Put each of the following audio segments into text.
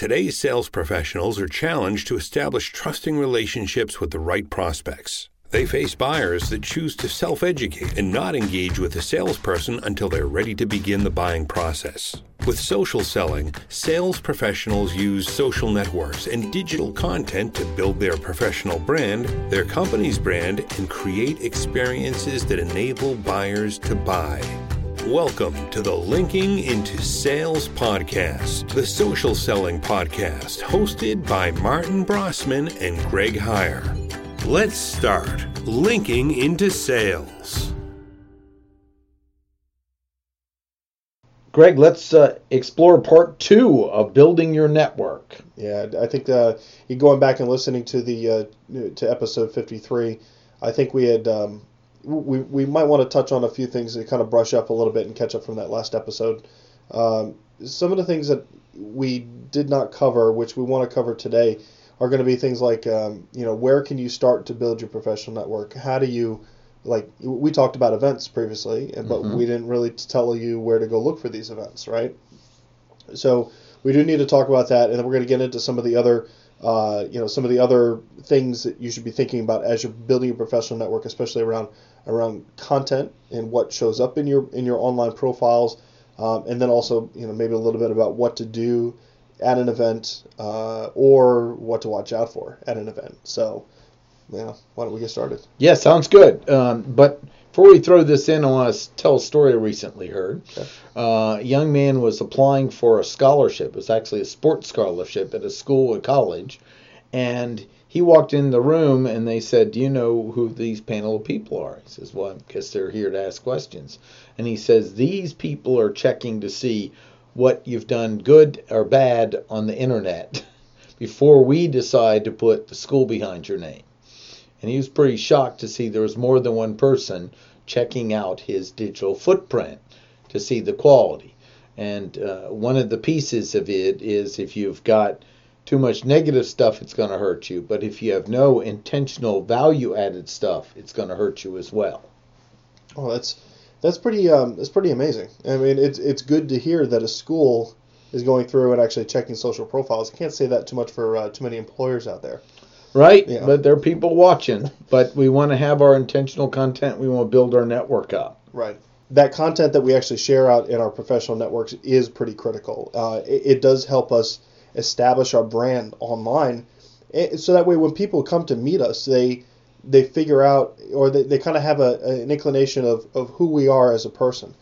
Today's sales professionals are challenged to establish trusting relationships with the right prospects. They face buyers that choose to self-educate and not engage with a salesperson until they're ready to begin the buying process. With social selling, sales professionals use social networks and digital content to build their professional brand, their company's brand, and create experiences that enable buyers to buy. Welcome to the Linking into Sales podcast, the social selling podcast hosted by Martin Brossman and Greg Heyer. Let's start linking into sales. Greg, let's explore part 2 of building your network. Yeah, I think going back and listening to the to episode 53, I think we had we might want to touch on a few things to kind of brush up a little bit and catch up from that last episode. Some of the things that we did not cover, which we want to cover today, are going to be things like, where can you start to build your professional network? How do you, we talked about events previously, but we didn't really tell you where to go look for these events, right? So we do need to talk about that, and then we're going to get into some of the other, some of the other things that you should be thinking about as you're building your professional network, especially around content and what shows up in your online profiles, and then also, maybe a little bit about what to do at an event, or what to watch out for at an event. So, why don't we get started? Yeah, sounds good. But before we throw this in, I want to tell a story I recently heard. Okay. A young man was applying for a scholarship. It was actually a sports scholarship at a school, a college. And he walked in the room and they said, "Do you know who these panel of people are?" He says, "Well, I guess they're here to ask questions." And he says, "These people are checking to see what you've done good or bad on the internet before we decide to put the school behind your name." And he was pretty shocked to see there was more than one person checking out his digital footprint to see the quality. And one of the pieces of it is if you've got too much negative stuff, it's going to hurt you. But if you have no intentional value-added stuff, it's going to hurt you as well. Oh, that's pretty amazing. I mean, it's good to hear that a school is going through and actually checking social profiles. I can't say that too much for too many employers out there. Right, yeah. But there are people watching. But we want to have our intentional content. We want to build our network up. Right. That content that we actually share out in our professional networks is pretty critical. It does help us establish our brand online, so that way when people come to meet us, they figure out, or they kind of have an inclination of who we are as a person,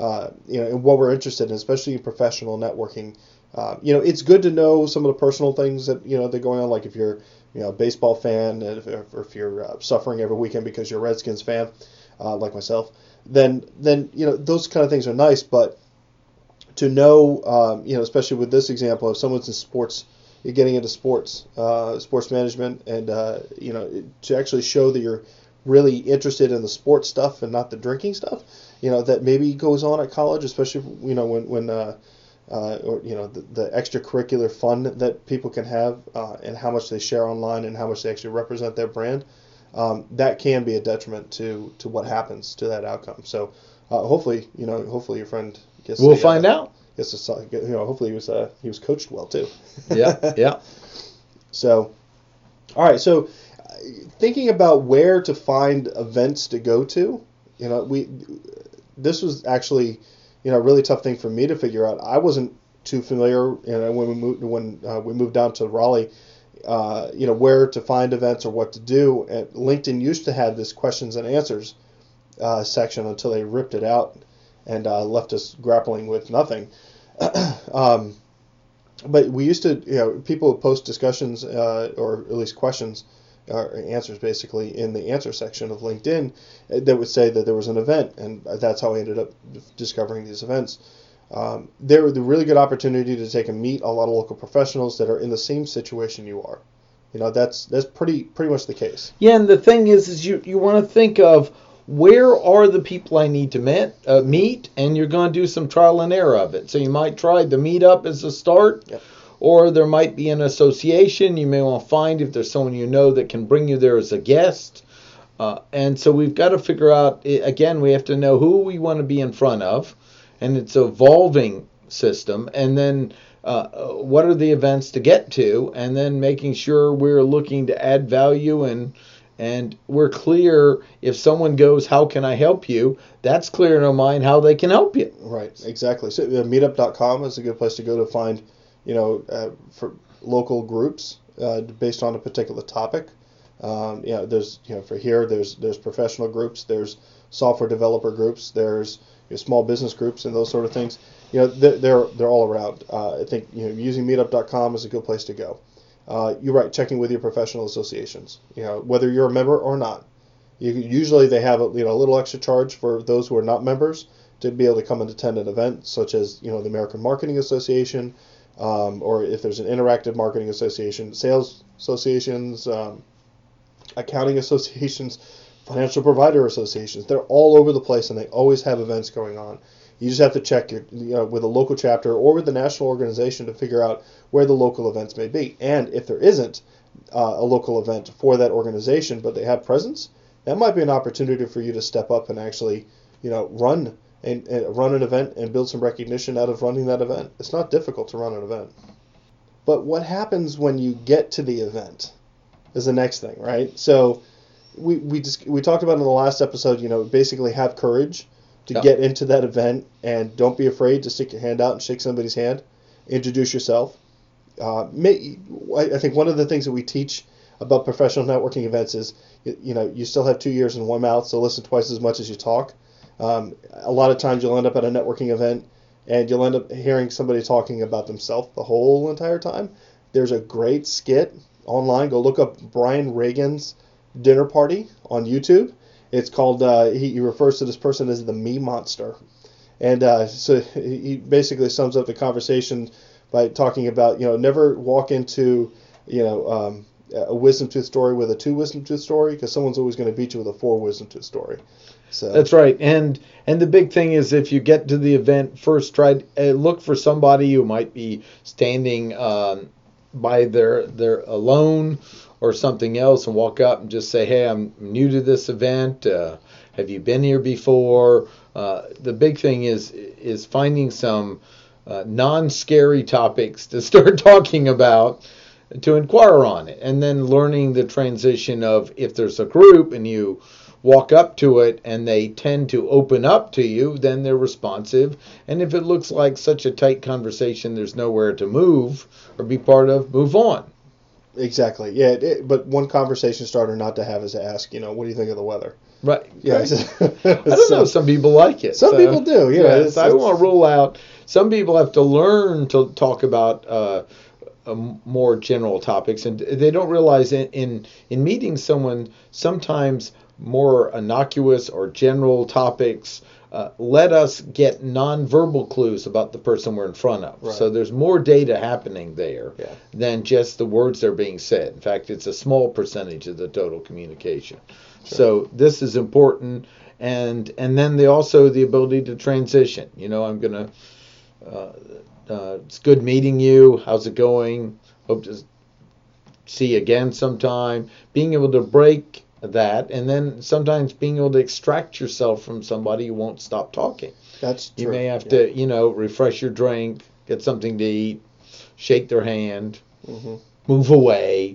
and what we're interested in, especially in professional networking. It's good to know some of the personal things that, that are going on, like if you're, a baseball fan, and if you're suffering every weekend because you're a Redskins fan, like myself, then those kind of things are nice, but to know, especially with this example, if someone's in sports, you're getting into sports management, and to actually show that you're really interested in the sports stuff and not the drinking stuff, that maybe goes on at college, especially when the extracurricular fun that people can have, and how much they share online and how much they actually represent their brand, that can be a detriment to what happens to that outcome. So hopefully your friend gets. We'll find out. Hopefully he was coached well too. Yeah. So, all right. So, thinking about where to find events to go to, this was actually, a really tough thing for me to figure out. I wasn't too familiar, when we moved down to Raleigh, where to find events or what to do. And LinkedIn used to have this questions and answers section until they ripped it out and left us grappling with nothing. But we used to, people would post discussions, or at least questions or answers, basically, in the answer section of LinkedIn that would say that there was an event, and that's how I ended up discovering these events. They're a really good opportunity to take and meet a lot of local professionals that are in the same situation you are. That's pretty much the case. Yeah, and the thing is you want to think of where are the people I need to meet, and you're going to do some trial and error of it. So you might try the meetup as a start, yep. Or there might be an association. You may want to find if there's someone that can bring you there as a guest. And so we've got to figure out, again, we have to know who we want to be in front of, and it's an evolving system. And then what are the events to get to, and then making sure we're looking to add value and we're clear. If someone goes, how can I help you? That's clear in our mind how they can help you. Right, exactly. So meetup.com is a good place to go to find, for local groups based on a particular topic. There's there's professional groups, there's software developer groups, there's small business groups, and those sort of things. They're all around. I think using meetup.com is a good place to go. You're right, checking with your professional associations. Whether you're a member or not. Usually they have a little extra charge for those who are not members to be able to come and attend an event, such as the American Marketing Association, or if there's an interactive marketing association, sales associations, accounting associations, financial provider associations. They're all over the place, and they always have events going on. You just have to check with a local chapter or with the national organization to figure out where the local events may be. And if there isn't a local event for that organization, but they have presence, that might be an opportunity for you to step up and actually, run an event and build some recognition out of running that event. It's not difficult to run an event. But what happens when you get to the event is the next thing, right? So we talked about in the last episode, basically have courage to get into that event, and don't be afraid to stick your hand out and shake somebody's hand. Introduce yourself. I think one of the things that we teach about professional networking events is, you still have 2 ears and one mouth, so listen twice as much as you talk. A lot of times you'll end up at a networking event and you'll end up hearing somebody talking about themselves the whole entire time. There's a great skit online. Go look up Brian Regan's dinner party on YouTube. It's called, he refers to this person as the Me Monster. And so he basically sums up the conversation by talking about, never walk into, a wisdom tooth story with a 2 wisdom tooth story, because someone's always going to beat you with a 4 wisdom tooth story. So that's right. And the big thing is, if you get to the event, first try look for somebody who might be standing by their alone or something else, and walk up and just say, hey, I'm new to this event. Have you been here before? The big thing is finding some non-scary topics to start talking about, to inquire on it, and then learning the transition of, if there's a group and you walk up to it and they tend to open up to you, then they're responsive. And if it looks like such a tight conversation, there's nowhere to move or be part of, move on. Exactly. Yeah. But one conversation starter not to have is to ask, what do you think of the weather? Right. Yeah. Right. I don't know. Some people like it. Some people do. Yes, I want to rule out. Some people have to learn to talk about more general topics, and they don't realize in meeting someone, sometimes more innocuous or general topics let us get nonverbal clues about the person we're in front of. Right. So there's more data happening there than just the words that are being said. In fact, it's a small percentage of the total communication. Sure. So this is important, and then the ability to transition. I'm going to it's good meeting you. How's it going? Hope to see you again sometime. Being able to break that, and then sometimes being able to extract yourself from somebody who won't stop talking. That's true. You may have to, refresh your drink, get something to eat, shake their hand, move away,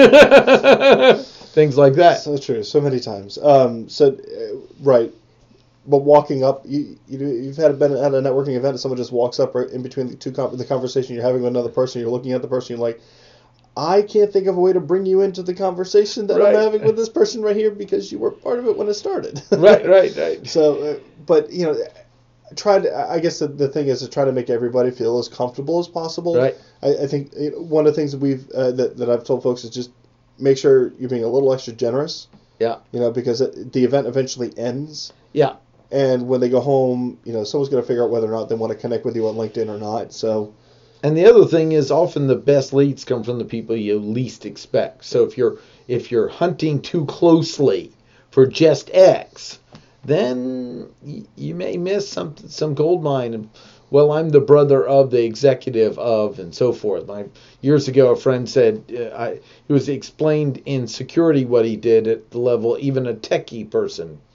things like that. So true. So many times. Right. But walking up, you've been at a networking event and someone just walks up right in between the conversation you're having with another person. You're looking at the person. You're like, I can't think of a way to bring you into the conversation that I'm having with this person right here, because you were part of it when it started. Right. So, but I guess the thing is to try to make everybody feel as comfortable as possible. Right. I think one of the things that I've told folks is just make sure you're being a little extra generous. Yeah. Because the event eventually ends. Yeah. And when they go home, someone's going to figure out whether or not they want to connect with you on LinkedIn or not. So. And the other thing is, often the best leads come from the people you least expect. So if you're hunting too closely for just X, then you may miss some gold mine. Well, I'm the brother of the executive of, and so forth. Years ago, a friend said it was explained in security what he did at the level even a techie person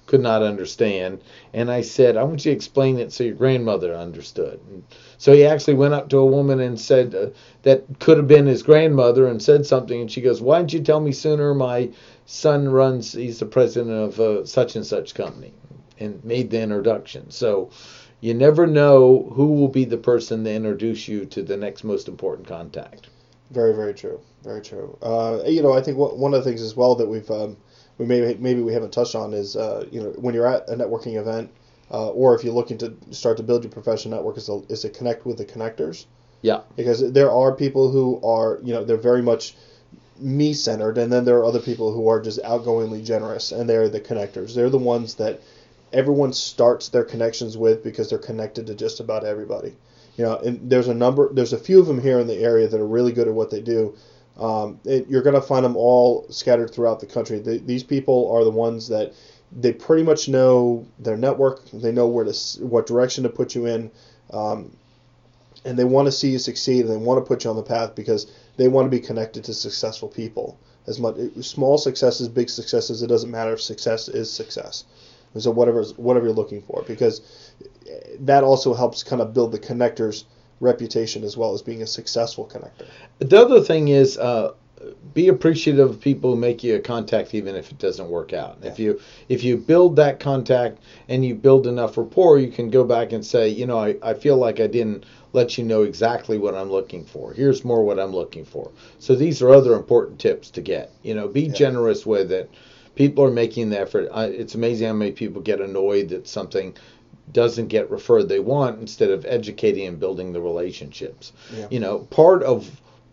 could not understand. And I said, I want you to explain it so your grandmother understood. And so he actually went up to a woman and said that could have been his grandmother and said something. And she goes, why didn't you tell me sooner? My son he's the president of such and such company, and made the introduction. So you never know who will be the person to introduce you to the next most important contact. Very, very true. Very true. I think one of the things as well that we maybe we haven't touched on is when you're at a networking event, or if you're looking to start to build your professional network, is to connect with the connectors. Yeah. Because there are people who are they're very much me centered, and then there are other people who are just outgoingly generous, and they're the connectors. They're the ones that everyone starts their connections with because they're connected to just about everybody. And there's a few of them here in the area that are really good at what they do. You're going to find them all scattered throughout the country. These people are the ones that they pretty much know their network. They know what direction to put you in, and they want to see you succeed, and they want to put you on the path because they want to be connected to successful people. As much small successes, big successes, it doesn't matter if success is success. So whatever you're looking for, because that also helps kind of build the connector's reputation as well as being a successful connector. The other thing is be appreciative of people who make you a contact even if it doesn't work out. Yeah. If you build that contact and you build enough rapport, you can go back and say, I feel like I didn't let you know exactly what I'm looking for. Here's more what I'm looking for. So these are other important tips to get. Be generous with it. People are making the effort. It's amazing how many people get annoyed that something doesn't get referred they want instead of educating and building the relationships. Yeah. Part of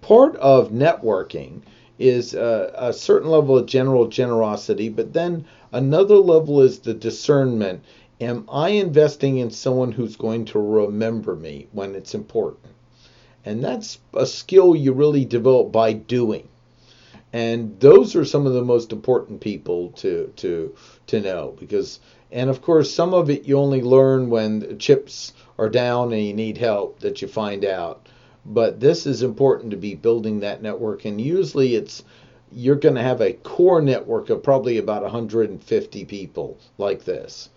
networking is a certain level of general generosity, but then another level is the discernment. Am I investing in someone who's going to remember me when it's important? And that's a skill you really develop by doing. And those are some of the most important people to know, because, and of course, some of it you only learn when the chips are down and you need help that you find out. But this is important to be building that network, and usually you're going to have a core network of probably about 150 people like this,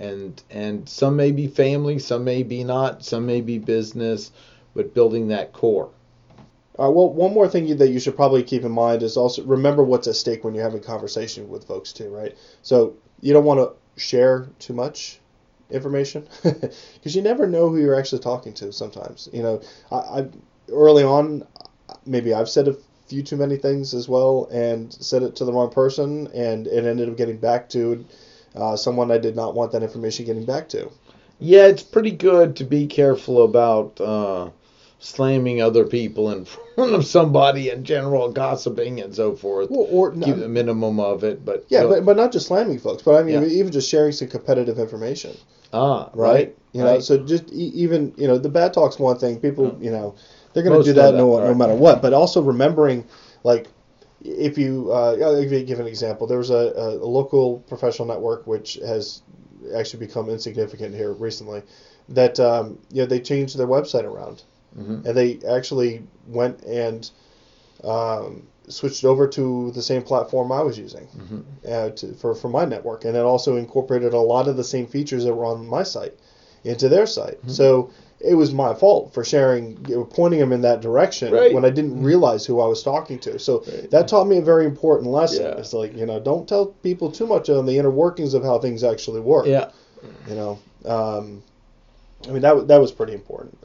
and some may be family, some may be not, some may be business, but building that core. Well, one more thing that you should probably keep in mind is also remember what's at stake when you're having conversation with folks too, right? So you don't want to share too much information because you never know who you're actually talking to sometimes. I early on, maybe I've said a few too many things as well and said it to the wrong person, and it ended up getting back to someone I did not want that information getting back to. Yeah, it's pretty good to be careful about slamming other people in front of somebody in general, gossiping and so forth. Well, or keep the minimum of it, but but not just slamming folks, but I mean even just sharing some competitive information. Right. So just even the bad talk's one thing. People they're going to do that no matter what. But also remembering, like, if you I'll give an example. There was a local professional network which has actually become insignificant here recently. That they changed their website around. Mm-hmm. And they actually went and switched over to the same platform I was using for my network, and it also incorporated a lot of the same features that were on my site into their site. Mm-hmm. So it was my fault for pointing them in that direction when I didn't realize who I was talking to. So that taught me a very important lesson. Yeah. It's like don't tell people too much on the inner workings of how things actually work. Yeah. I mean that was pretty important.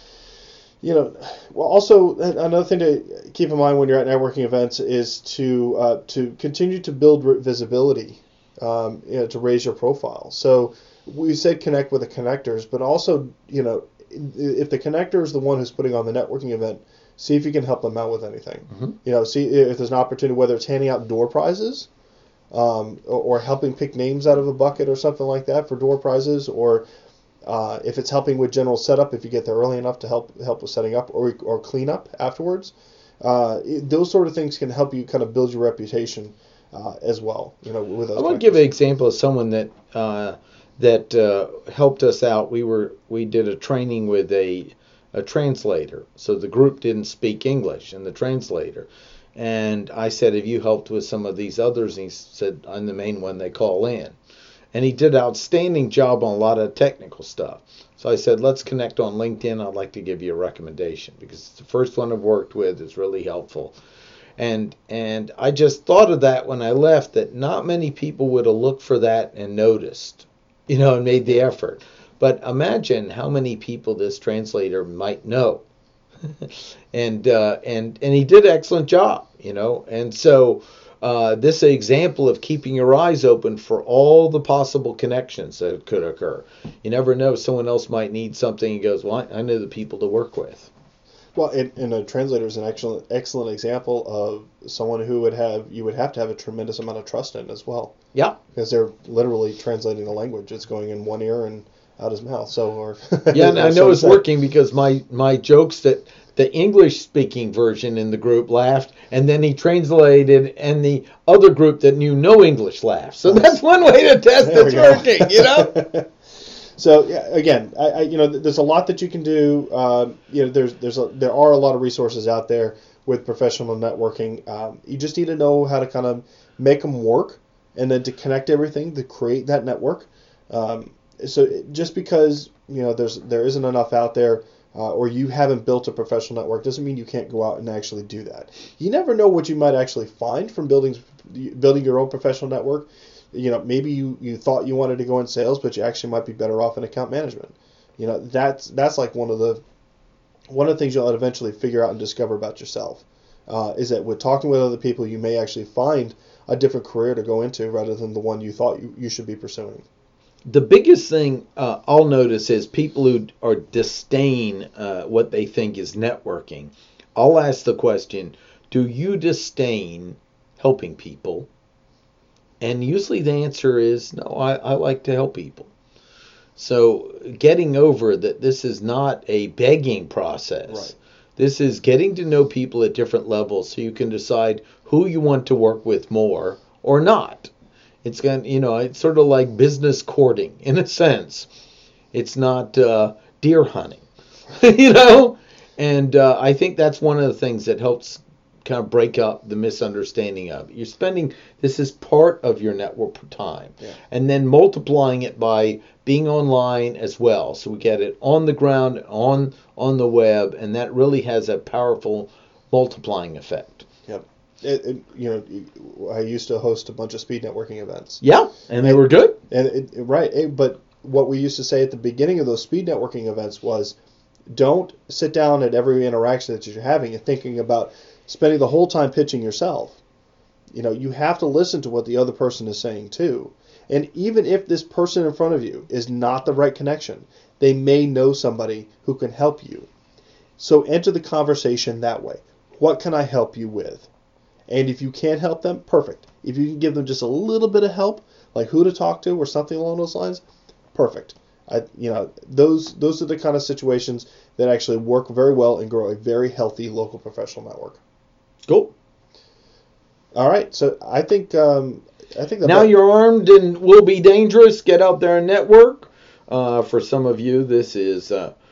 Also another thing to keep in mind when you're at networking events is to continue to build visibility, to raise your profile. So we said connect with the connectors, but also, if the connector is the one who's putting on the networking event, see if you can help them out with anything. Mm-hmm. See if there's an opportunity, whether it's handing out door prizes, or helping pick names out of a bucket or something like that for door prizes, or if it's helping with general setup, if you get there early enough to help with setting up or clean up afterwards, those sort of things can help you kind of build your reputation as well. With those. I want to give an example of someone that helped us out. We did a training with a translator, so the group didn't speak English, and the translator. And I said, "Have you helped with some of these others?" And he said, "I'm the main one they call in." And he did an outstanding job on a lot of technical stuff. So I said, let's connect on LinkedIn. I'd like to give you a recommendation because it's the first one I've worked with. It's really helpful. And I just thought of that when I left, that not many people would have looked for that and noticed, and made the effort. But imagine how many people this translator might know. and he did an excellent job, And so this is an example of keeping your eyes open for all the possible connections that could occur. You never know, someone else might need something and goes, well, I know the people to work with. Well, and a translator is an excellent example of someone who you would have to have a tremendous amount of trust in as well. Yeah. Because they're literally translating the language. It's going in one ear and out his mouth. Yeah, and I know it's working because my jokes that the English-speaking version in the group laughed, and then he translated, and the other group that knew no English laughed. So that's one way to test it's working, So yeah, again, there's a lot that you can do. There are a lot of resources out there with professional networking. You just need to know how to kind of make them work, and then to connect everything to create that network. So just because there isn't enough out there, or you haven't built a professional network, doesn't mean you can't go out and actually do that. You never know what you might actually find from building your own professional network. Maybe you thought you wanted to go in sales, but you actually might be better off in account management. That's like one of the things you'll eventually figure out and discover about yourself, is that with talking with other people, you may actually find a different career to go into rather than the one you thought you should be pursuing. The biggest thing I'll notice is people who are disdain what they think is networking. I'll ask the question, do you disdain helping people? And usually the answer is, no, I like to help people. So getting over that this is not a begging process. Right. This is getting to know people at different levels so you can decide who you want to work with more or not. It's it's sort of like business courting in a sense. It's not deer hunting, And I think that's one of the things that helps kind of break up the misunderstanding of it. This is part of your network time, and then multiplying it by being online as well. So we get it on the ground, on the web, and that really has a powerful multiplying effect. Yep. I used to host a bunch of speed networking events. Yeah, and they were good. But what we used to say at the beginning of those speed networking events was, don't sit down at every interaction that you're having and thinking about spending the whole time pitching yourself. You have to listen to what the other person is saying too. And even if this person in front of you is not the right connection, they may know somebody who can help you. So enter the conversation that way. What can I help you with? And if you can't help them, perfect. If you can give them just a little bit of help, like who to talk to or something along those lines, perfect. Those are the kind of situations that actually work very well and grow a very healthy local professional network. Cool. All right, so I think that now you're armed and will be dangerous. Get out there and network. For some of you, this is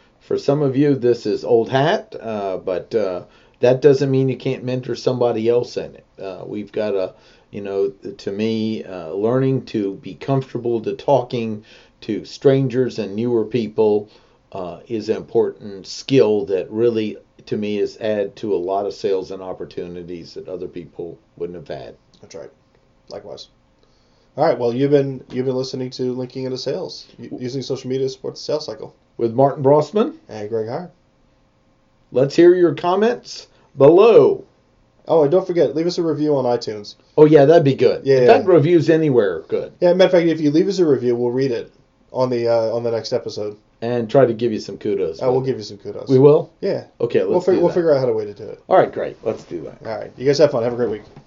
old hat, but that doesn't mean you can't mentor somebody else in it. We've got to me, learning to be comfortable to talking to strangers and newer people is an important skill that really, to me, is add to a lot of sales and opportunities that other people wouldn't have had. That's right. Likewise. All right. Well, you've been listening to Linking into Sales, using social media to support the sales cycle, with Martin Brossman and Greg Hire. Let's hear your comments below. Oh, and don't forget, leave us a review on iTunes. Oh yeah, that'd be good. Yeah. In fact, reviews anywhere are good. Yeah. Matter of fact, if you leave us a review, we'll read it on the next episode. And try to give you some kudos. We'll give you some kudos. We will? Yeah. Okay, we'll figure out how to way to do it. All right, great. Let's do that. All right. You guys have fun. Have a great week.